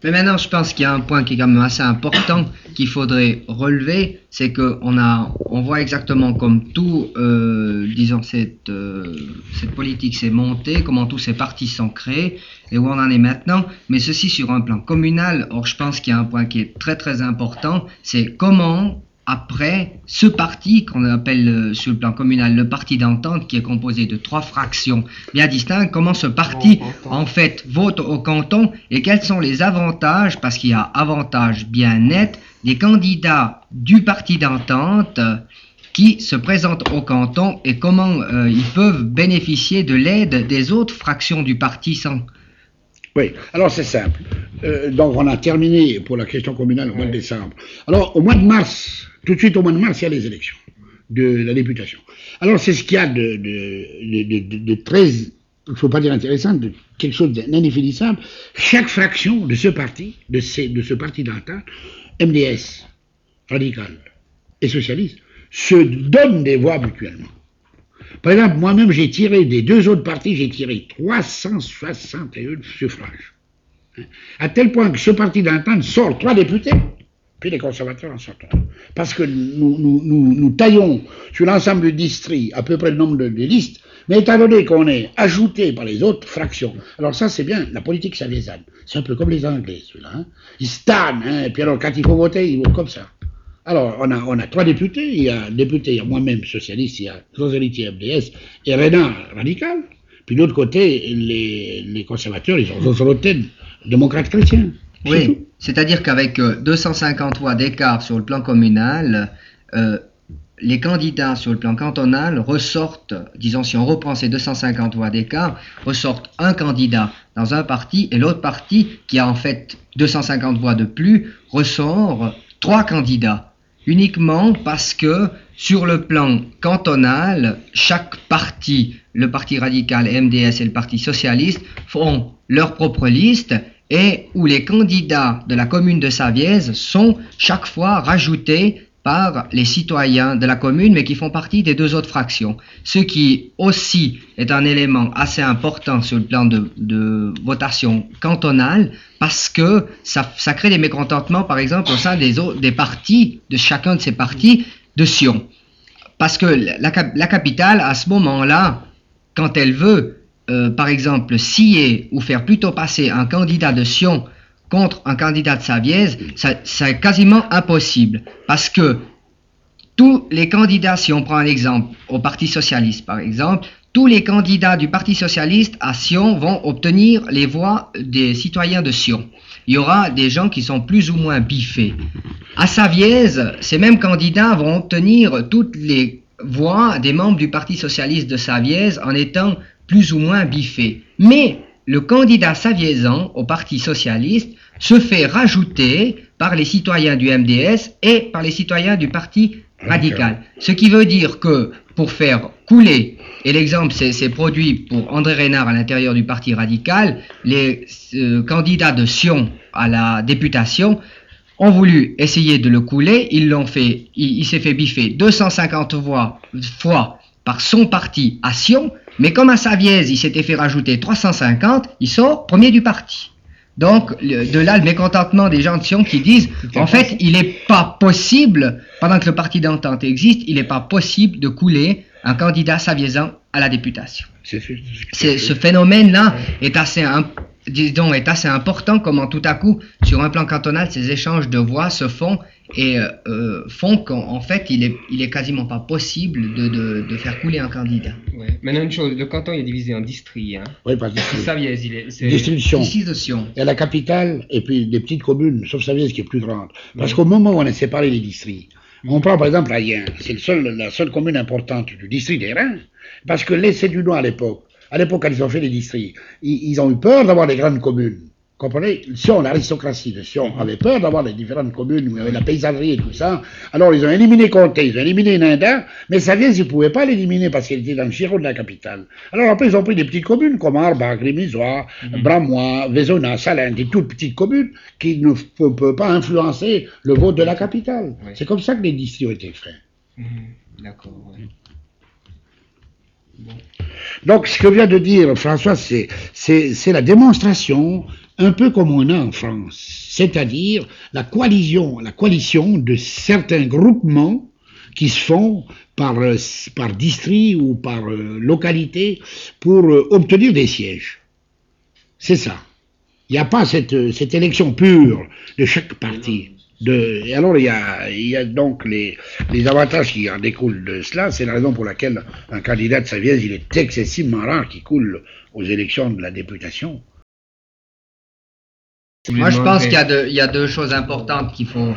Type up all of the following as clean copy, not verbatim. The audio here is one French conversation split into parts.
Mais maintenant, je pense qu'il y a un point qui est quand même assez important qu'il faudrait relever, c'est que on voit exactement comme tout, disons, cette politique s'est montée, comment tous ces partis sont créés, et où on en est maintenant, mais ceci sur un plan communal. Or, je pense qu'il y a un point qui est très très important, c'est comment, après, ce parti qu'on appelle sur le plan communal le parti d'entente, qui est composé de 3 fractions bien distinctes, comment ce parti en fait vote au canton et quels sont les avantages, parce qu'il y a avantages bien nets, des candidats du parti d'entente qui se présentent au canton et comment ils peuvent bénéficier de l'aide des autres fractions du parti sans... Oui, alors c'est simple. Donc on a terminé pour la question communale au mois de décembre. Alors au mois de mars, tout de suite au mois de mars, il y a les élections de la députation. Alors c'est ce qu'il y a de très, il ne faut pas dire intéressant, de quelque chose d'indéfinissable. Chaque fraction de ce parti, de ce parti d'entente, MDS, radical et socialiste, se donnent des voix mutuellement. Par exemple, moi-même, j'ai tiré des 2 autres partis, j'ai tiré 361 suffrages. À tel point que ce parti d'entente sort 3 députés, puis les conservateurs en sortent 3. Parce que nous taillons sur l'ensemble du district à peu près le nombre de listes, mais étant donné qu'on est ajouté par les autres fractions, alors ça c'est bien, la politique savézane. C'est un peu comme les Anglais, ceux-là. Hein. Ils stannent, hein, et puis alors quand il faut voter, ils votent comme ça. Alors, on a 3 députés, il y a moi-même socialiste, il y a Rosaliti MDS et Renard radical. Puis de l'autre côté, les conservateurs, ils ont Rosaloten, démocrate chrétien. Oui, c'est-à-dire qu'avec 250 voix d'écart sur le plan communal, les candidats sur le plan cantonal ressortent, disons si on reprend ces 250 voix d'écart, ressortent un candidat dans un parti et l'autre parti, qui a en fait 250 voix de plus, ressort 3 candidats. Uniquement parce que sur le plan cantonal, chaque parti, le parti radical, MDS et le parti socialiste, font leur propre liste et où les candidats de la commune de Savièse sont chaque fois rajoutés par les citoyens de la commune, mais qui font partie des 2 autres fractions. Ce qui aussi est un élément assez important sur le plan de votation cantonale, parce que ça crée des mécontentements, par exemple, au sein des partis, de chacun de ces partis de Sion. Parce que la capitale, à ce moment-là, quand elle veut, par exemple, scier ou faire plutôt passer un candidat de Sion contre un candidat de Savièse, c'est quasiment impossible. Parce que tous les candidats, si on prend un exemple, au Parti Socialiste par exemple, tous les candidats du Parti Socialiste à Sion vont obtenir les voix des citoyens de Sion. Il y aura des gens qui sont plus ou moins biffés. À Savièse, ces mêmes candidats vont obtenir toutes les voix des membres du Parti Socialiste de Savièse en étant plus ou moins biffés. Mais le candidat saviézan au Parti Socialiste se fait rajouter par les citoyens du MDS et par les citoyens du Parti Radical. Ce qui veut dire que pour faire couler, et l'exemple c'est produit pour André Renard à l'intérieur du Parti Radical, les candidats de Sion à la députation ont voulu essayer de le couler, ils l'ont fait, il s'est fait biffer 250 fois par son parti à Sion, mais comme à Savièse il s'était fait rajouter 350, il sort premier du parti. Donc, de là le mécontentement des gens de Sion qui disent, en fait, il n'est pas possible, pendant que le parti d'entente existe, il n'est pas possible de couler un candidat saviézan à la députation. Ce phénomène-là est assez important, comment tout à coup, sur un plan cantonal, ces échanges de voix se font et font qu'en fait, il est quasiment pas possible de faire couler un candidat. Ouais. Maintenant, une chose, le canton est divisé en districts. Hein. Oui, pas district. Savièse, c'est distribution. Ici de Sion. Il y a la capitale et puis des petites communes, sauf Savièse qui est plus grande. Parce qu'au moment où on a séparé les districts, on prend par exemple Ayen, c'est la seule commune importante du district des Reins, parce que les Cédunois à l'époque, quand ils ont fait les districts, ils ont eu peur d'avoir des grandes communes. Comprenez? Sion, l'aristocratie de Sion avait peur d'avoir les différentes communes où il y avait la paysannerie et tout ça. Alors ils ont éliminé Comté, ils ont éliminé Nanda, mais Savièse, ils ne pouvaient pas l'éliminer parce qu'elle était dans le giron de la capitale. Alors après, ils ont pris des petites communes comme Arbach, Grémisois, Bramois, Vézona, Salins, des toutes petites communes qui ne peuvent pas influencer le vote de la capitale. Ouais. C'est comme ça que les districts ont été faits. D'accord, ouais. Donc, ce que vient de dire François, c'est la démonstration, un peu comme on a en France, c'est-à-dire la coalition de certains groupements qui se font par district ou par localité pour obtenir des sièges. C'est ça. Il n'y a pas cette élection pure de chaque parti. Et alors, il y a donc les avantages qui en découlent de cela. C'est la raison pour laquelle un candidat de Savièse, il est excessivement rare qu'il coule aux élections de la députation. Moi, je pense qu'il y a deux choses importantes qu'il faut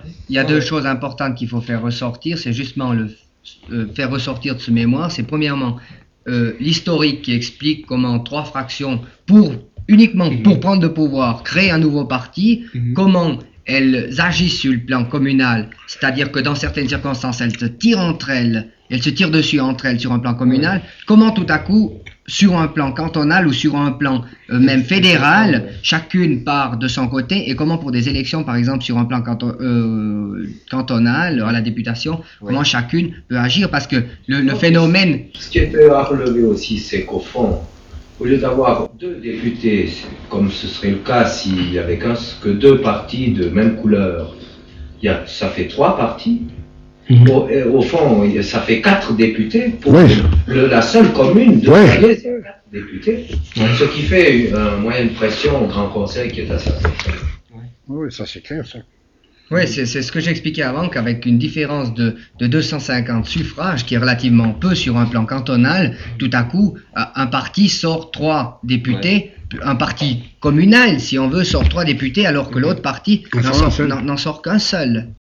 faire ressortir. C'est justement faire ressortir de ce mémoire. C'est premièrement l'historique qui explique comment trois fractions, uniquement pour prendre le pouvoir, créent un nouveau parti, comment elles agissent sur le plan communal, c'est-à-dire que dans certaines circonstances, elles se tirent dessus entre elles sur un plan communal, comment tout à coup, sur un plan cantonal ou sur un plan même fédéral, chacune part de son côté, et comment pour des élections, par exemple, sur un plan cantonal, à la députation, comment chacune peut agir, parce que le phénomène... Ce qui est à relever aussi, c'est qu'au fond, au lieu d'avoir deux députés, comme ce serait le cas s'il n'y avait que deux partis de même couleur, ça fait trois partis. Au fond, ça fait 4 députés pour la seule commune de Savièse, c'est 4 députés. Ce qui fait une moyenne pression au Grand Conseil qui est assez faible. Oui, ça c'est clair, ça. Oui, c'est ce que j'expliquais avant, qu'avec une différence de 250 suffrages, qui est relativement peu sur un plan cantonal, tout à coup, un parti sort 3 députés, un parti communal, si on veut, sort 3 députés, alors que l'autre parti n'en sort qu'un seul.